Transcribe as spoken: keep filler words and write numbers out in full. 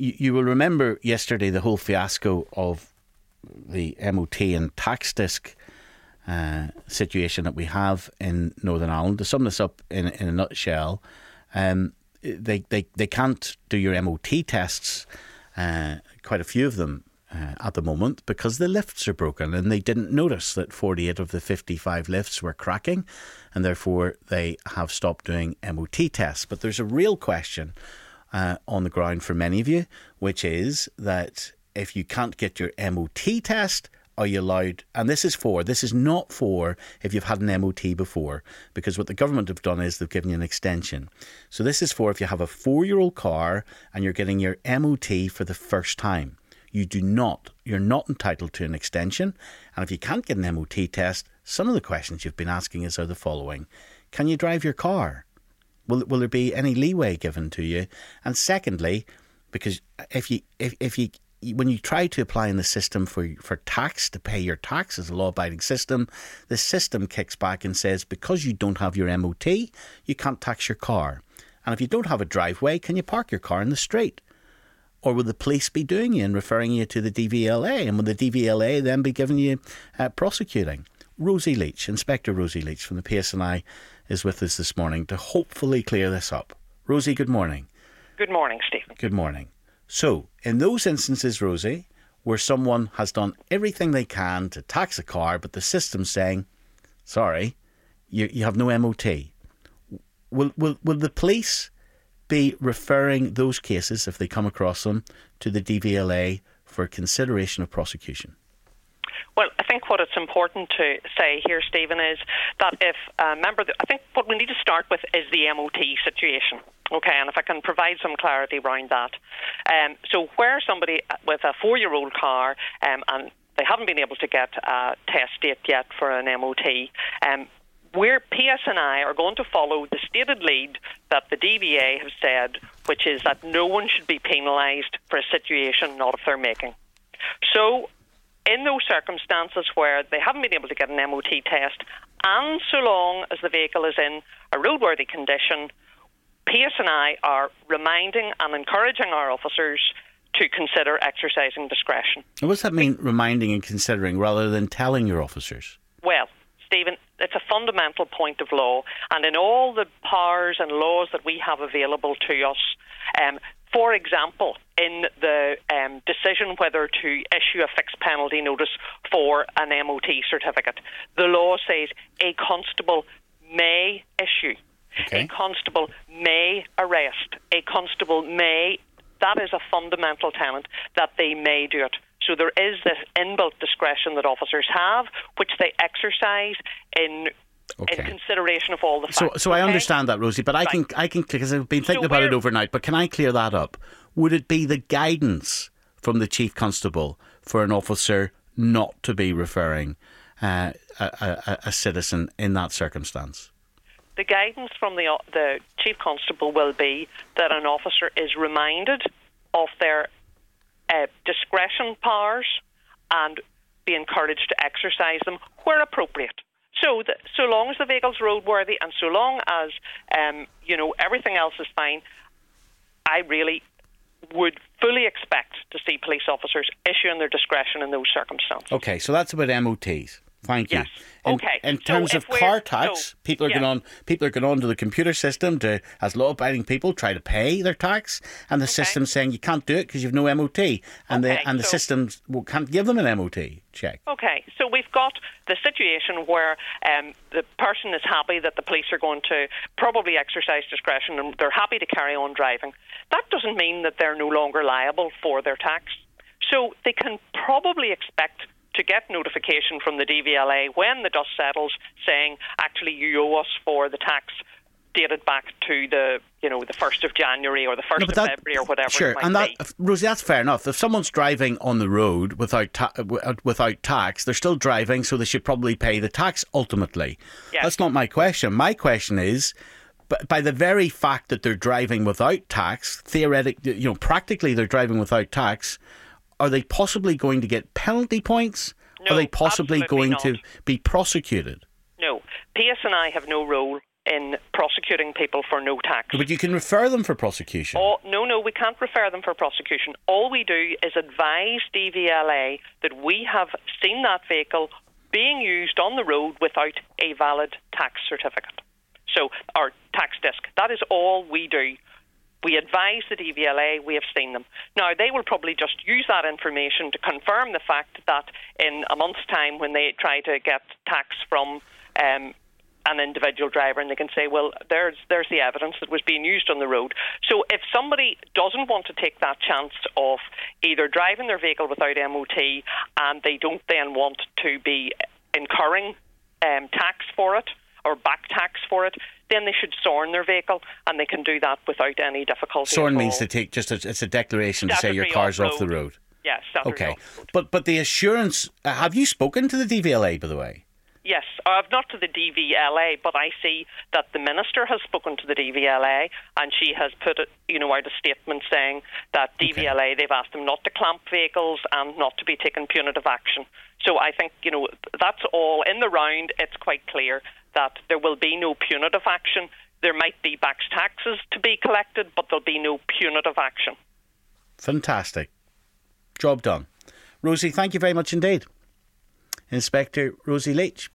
you, you will remember yesterday the whole fiasco of the M O T and tax disc uh, situation that we have in Northern Ireland. To sum this up in, in a nutshell, um, they, they, they can't do your M O T tests, uh, quite a few of them, Uh, at the moment, because the lifts are broken, and they didn't notice that forty-eight of the fifty-five lifts were cracking, and therefore they have stopped doing M O T tests. But there's a real question uh, on the ground for many of you, which is that if you can't get your M O T test, are you allowed? And this is for, this is not for if you've had an M O T before, because what the government have done is they've given you an extension. So this is for if you have a four-year-old car and you're getting your M O T for the first time. You do not, you're not entitled to an extension. And if you can't get an M O T test, some of the questions you've been asking us are the following. Can you drive your car? Will, will there be any leeway given to you? And secondly, because if you, if, if you, when you try to apply in the system for, for tax, to pay your tax as a law-abiding system, the system kicks back and says, because you don't have your M O T, you can't tax your car. And if you don't have a driveway, can you park your car in the street? Or will the police be doing you and referring you to the D V L A? And will the D V L A then be giving you uh, prosecuting? Rosie Leach, Inspector Rosie Leach from the P S N I is with us this morning to hopefully clear this up. Rosie, good morning. Good morning, Stephen. Good morning. So, in those instances, Rosie, where someone has done everything they can to tax a car, but the system's saying, sorry, you, you have no M O T, will, will, will the police be referring those cases, if they come across them, to the D V L A for consideration of prosecution? Well, I think what it's important to say here, Stephen, is that if a member, I think what we need to start with is the M O T situation. Okay, and if I can provide some clarity around that. Um, so where somebody with a four-year-old car um, and they haven't been able to get a test date yet for an M O T, um, we're, P S N I are going to follow the stated lead that the D V A have said, which is that no one should be penalised for a situation not of their making. So, in those circumstances where they haven't been able to get an M O T test, and so long as the vehicle is in a roadworthy condition, P S N I are reminding and encouraging our officers to consider exercising discretion. And what does that mean, reminding and considering, rather than telling your officers? Well, Stephen, it's a fundamental point of law, and in all the powers and laws that we have available to us, um, for example, in the um, decision whether to issue a fixed penalty notice for an M O T certificate, the law says a constable may issue, okay. A constable may arrest, a constable may, that is a fundamental tenet, that they may do it. So there is this inbuilt discretion that officers have, which they exercise in okay. in consideration of all the facts. So, so okay? I understand that, Rosie, but I right. can, I can, because I've been thinking so about it overnight. But can I clear that up? Would it be the guidance from the chief constable for an officer not to be referring uh, a, a, a citizen in that circumstance? The guidance from the the chief constable will be that an officer is reminded of their Uh, discretion powers and be encouraged to exercise them where appropriate. So, the, so long as the vehicle's roadworthy and so long as um, you know everything else is fine, I really would fully expect to see police officers issuing their discretion in those circumstances. Okay, so that's about M O Ts. Thank you. Yes. In, okay. in terms so of car tax, no, people are yes. going on. People are going on to the computer system to, as law-abiding people, try to pay their tax, and the okay. system's saying you can't do it because you've no M O T, and okay, the and the so, system well, can't give them an M O T check. Okay, so we've got the situation where um, the person is happy that the police are going to probably exercise discretion and they're happy to carry on driving. That doesn't mean that they're no longer liable for their tax. So they can probably expect to get notification from the D V L A when the dust settles, saying, actually, you owe us for the tax dated back to the, you know, the first of January or the first no, of that, February or whatever sure, it might and that, be. Rosie, that's fair enough. If someone's driving on the road without ta- without tax, they're still driving, so they should probably pay the tax ultimately. Yes. That's not my question. My question is, by the very fact that they're driving without tax, theoretically, you know, practically they're driving without tax, are they possibly going to get penalty points? No, are they possibly going not. to be prosecuted? No. P S N I have no role in prosecuting people for no tax. But you can refer them for prosecution. Oh, no, no, we can't refer them for prosecution. All we do is advise D V L A that we have seen that vehicle being used on the road without a valid tax certificate. So, our tax disc. That is all we do. We advise the D V L A, we have seen them. Now, they will probably just use that information to confirm the fact that in a month's time, when they try to get tax from um, an individual driver, and they can say, well, there's there's the evidence that was being used on the road. So if somebody doesn't want to take that chance of either driving their vehicle without M O T, and they don't then want to be incurring um, tax for it, or back tax for it, then they should SORN their vehicle, and they can do that without any difficulty. SORN means to take just a, it's a declaration to say your car's off the road. Yes. Okay, but but the assurance. Uh, have you spoken to the D V L A, by the way? Yes, uh, not to the D V L A, but I see that the Minister has spoken to the D V L A, and she has put, you know, out a statement saying that D V L A, okay, they've asked them not to clamp vehicles and not to be taking punitive action. So I think, you know, that's all in the round. It's quite clear that there will be no punitive action. There might be back taxes to be collected, but there'll be no punitive action. Fantastic. Job done. Rosie, thank you very much indeed. Inspector Rosie Leach.